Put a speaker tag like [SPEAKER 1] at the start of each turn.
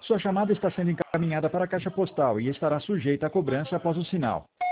[SPEAKER 1] Sua chamada está sendo encaminhada para a caixa postal e estará sujeita a cobrança após o sinal.